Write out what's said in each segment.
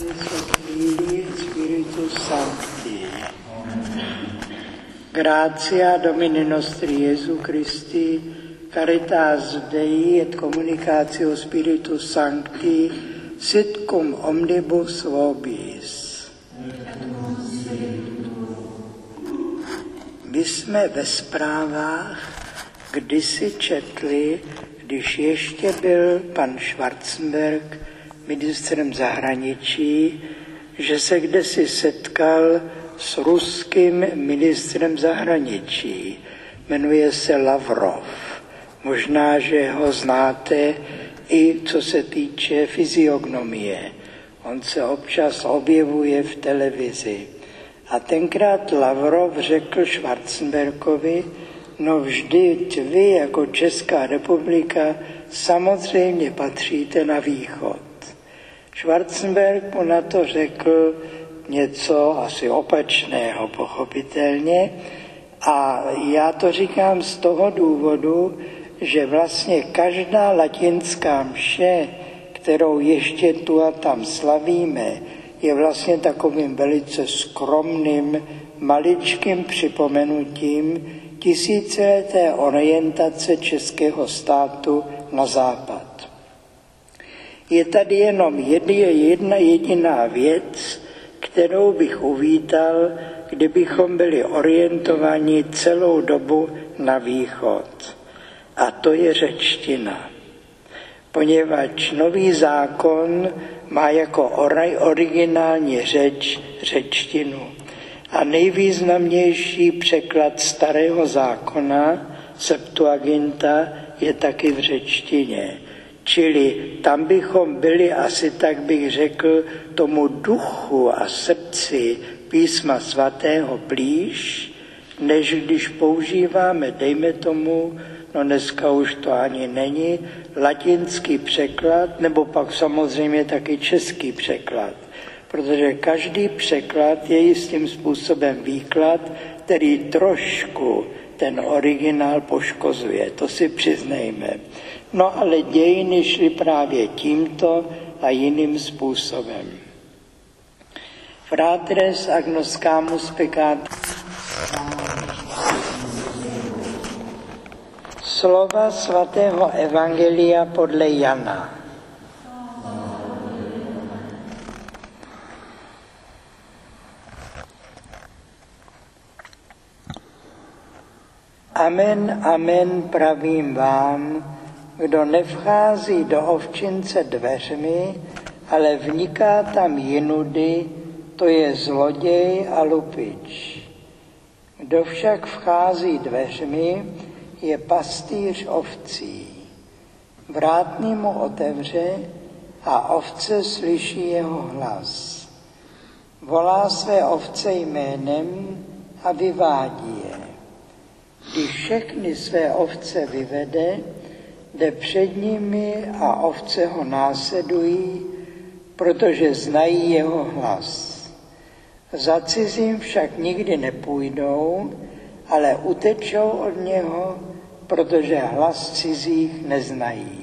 Spiritus Sancti. Gratia Domini nostri Iesu Christi, caritas Dei et communicatio Spiritus Sancti, sit cum omnibus vobis. My jsme ve zprávách kdysi četli, když ještě byl pan Schwarzenberg ministrem zahraničí, že se kdesi setkal s ruským ministrem zahraničí. Jmenuje se Lavrov. Možná, že ho znáte i co se týče fyziognomie. On se občas objevuje v televizi. A tenkrát Lavrov řekl Schwarzenbergovi, no vždyť vy jako Česká republika samozřejmě patříte na východ. Schwarzenberg mu na to řekl něco asi opačného, pochopitelně. A já to říkám z toho důvodu, že vlastně každá latinská mše, kterou ještě tu a tam slavíme, je vlastně takovým velice skromným, maličkým připomenutím tisícileté orientace českého státu na západ. Je tady jenom jedna jediná věc, kterou bych uvítal, kdybychom byli orientováni celou dobu na východ. A to je řečtina. Poněvadž nový zákon má jako originální řeč řečtinu. A nejvýznamnější překlad starého zákona, Septuaginta, je taky v řečtině. Čili tam bychom byli asi, tak bych řekl, tomu duchu a srdci písma svatého blíž, než když používáme, dejme tomu, no dneska už to ani není, latinský překlad, nebo pak samozřejmě taky český překlad. Protože každý překlad je jistým způsobem výklad, který trošku ten originál poškozuje, to si přiznejme. No ale dějiny šly právě tímto a jiným způsobem. Fratres agnoscamus peccatus. Slova svatého evangelia podle Jana. Amen, amen, pravím vám, kdo nevchází do ovčince dveřmi, ale vniká tam jinudy, to je zloděj a lupič. Kdo však vchází dveřmi, je pastýř ovcí. Vrátný mu otevře a ovce slyší jeho hlas. Volá své ovce jménem a vyvádí je. Když všechny své ovce vyvede, jde před nimi a ovce ho následují, protože znají jeho hlas. Za cizím však nikdy nepůjdou, ale utečou od něho, protože hlas cizích neznají.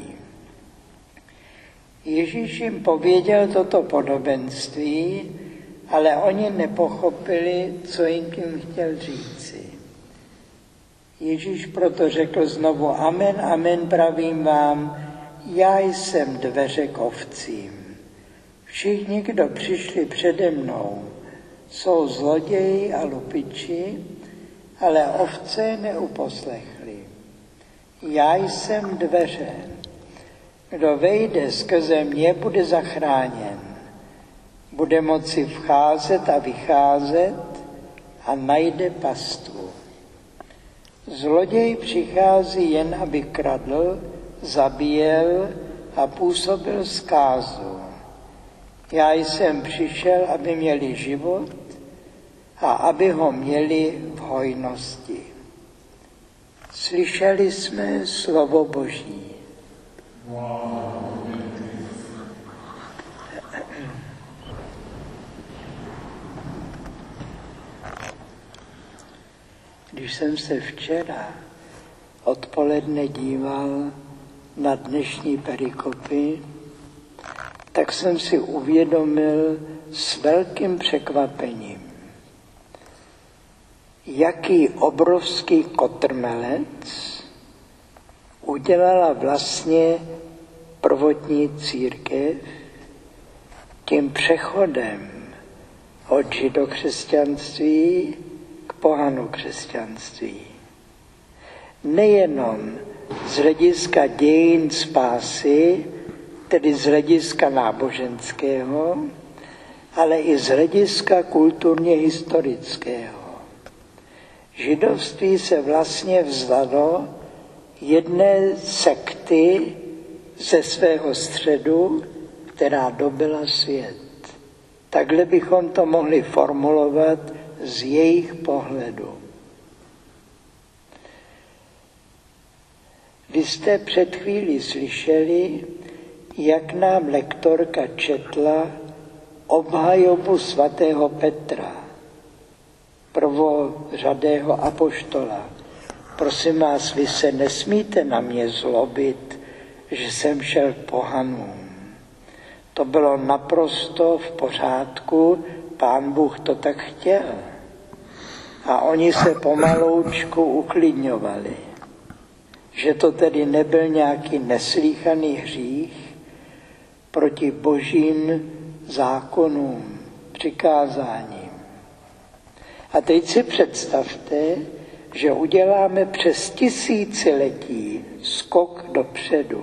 Ježíš jim pověděl toto podobenství, ale oni nepochopili, co jim tím chtěl říci. Ježíš proto řekl znovu, amen, amen, pravím vám, já jsem dveře k ovcím. Všichni, kdo přišli přede mnou, jsou zloději a lupiči, ale ovce neuposlechli. Já jsem dveře. Kdo vejde skrze mě, bude zachráněn. Bude moci vcházet a vycházet a najde pastvu. Zloděj přichází jen, aby kradl, zabíjel a působil zkázu. Já jsem přišel, aby měli život a aby ho měli v hojnosti. Slyšeli jsme slovo Boží. Když jsem se včera odpoledne díval na dnešní perikopy, tak jsem si uvědomil s velkým překvapením, jaký obrovský kotrmelec udělala vlastně prvotní církev tím přechodem od židokřesťanství k pohanokřesťanství. Nejenom z hlediska dějin spásy, tedy z hlediska náboženského, ale i z hlediska kulturně historického. Židovství se vlastně vzdalo jedné sekty ze svého středu, která dobyla svět. Takhle bychom to mohli formulovat z jejich pohledu. Vy jste před chvílí slyšeli, jak nám lektorka četla obhajobu svatého Petra, prvořadého apoštola. Prosím vás, vy se nesmíte na mě zlobit, že jsem šel k pohanům. To bylo naprosto v pořádku, Pán Bůh to tak chtěl. A oni se pomaloučku uklidňovali, že to tedy nebyl nějaký neslýchaný hřích proti božím zákonům, přikázáním. A teď si představte, že uděláme přes tisíciletí skok dopředu.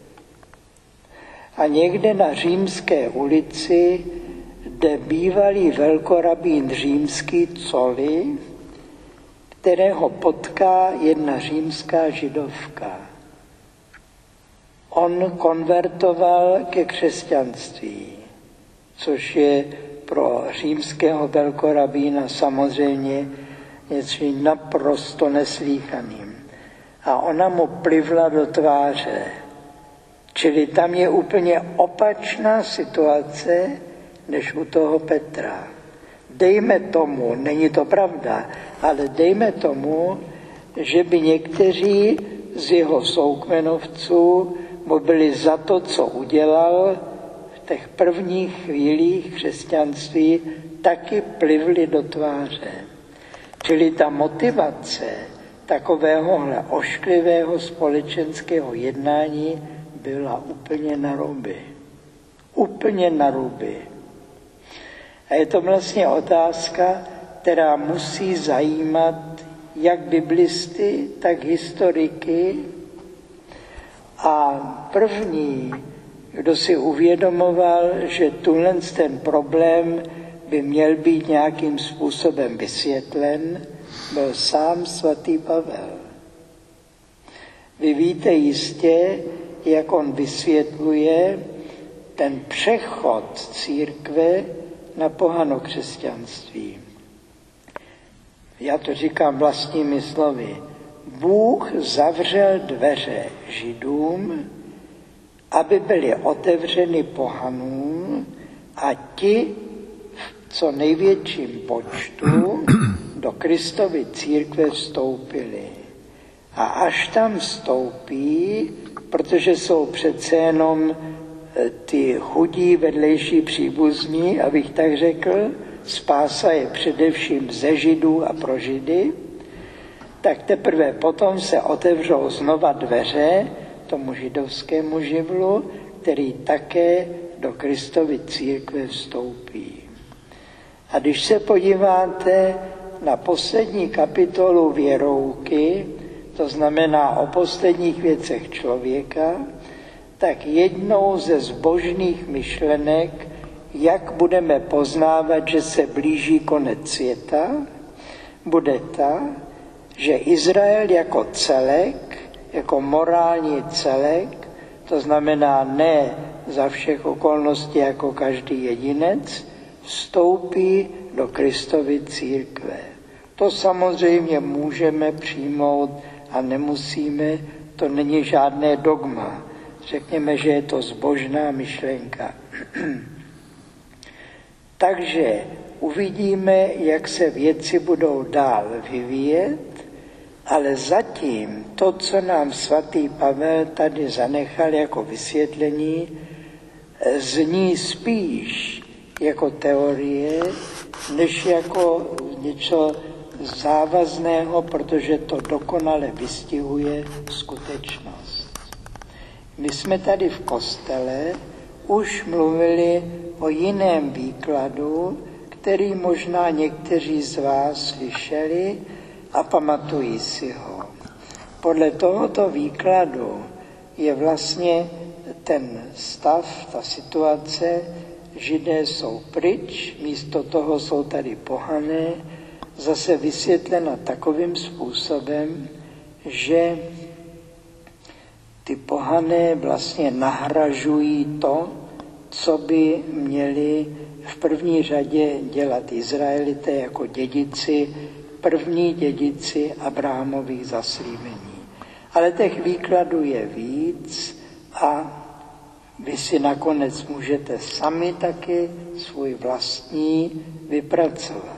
A někde na Římské ulici jde bývalý velkorabín římský Coli, kterého potká jedna římská židovka. On konvertoval ke křesťanství, což je pro římského velkorabína samozřejmě něco naprosto neslýchaným. A ona mu plivla do tváře. Čili tam je úplně opačná situace, než u toho Petra. Dejme tomu, není to pravda, ale dejme tomu, že by někteří z jeho soukmenovců mu byli za to, co udělal v těch prvních chvílích křesťanství, taky plivli do tváře. Čili ta motivace takovéhohle ošklivého společenského jednání byla úplně na ruby. Úplně na ruby. A je to vlastně otázka, která musí zajímat jak biblisty, tak historiky. A první, kdo si uvědomoval, že ten problém by měl být nějakým způsobem vysvětlen, byl sám svatý Pavel. Vy víte jistě, jak on vysvětluje ten přechod církve na pohanokřesťanství. Já to říkám vlastními slovy. Bůh zavřel dveře Židům, aby byly otevřeny pohanům a ti v co největším počtu do Kristovy církve vstoupili. A až tam vstoupí, protože jsou přece jenom ty chudí vedlejší příbuzní, abych tak řekl, spása je především ze Židů a pro Židy, tak teprve potom se otevřou znova dveře tomu židovskému živlu, který také do Kristovy církve vstoupí. A když se podíváte na poslední kapitolu Věrouky, to znamená o posledních věcech člověka, tak jednou ze zbožných myšlenek, jak budeme poznávat, že se blíží konec světa, bude ta, že Izrael jako celek, jako morální celek, to znamená ne za všech okolností jako každý jedinec, vstoupí do Kristovy církve. To samozřejmě můžeme přijmout a nemusíme, to není žádné dogma. Řekněme, že je to zbožná myšlenka. Takže uvidíme, jak se věci budou dál vyvíjet, ale zatím to, co nám svatý Pavel tady zanechal jako vysvětlení, zní spíš jako teorie, než jako něco závazného, protože to dokonale vystihuje skutečnost. My jsme tady v kostele už mluvili o jiném výkladu, který možná někteří z vás slyšeli a pamatují si ho. Podle tohoto výkladu je vlastně ten stav, ta situace, Židé jsou pryč, místo toho jsou tady pohané, zase vysvětlena takovým způsobem, že ty pohané vlastně nahražují to, co by měli v první řadě dělat Izraelité jako dědici, první dědici Abrahamových zaslíbení. Ale těch výkladů je víc a vy si nakonec můžete sami taky svůj vlastní vypracovat.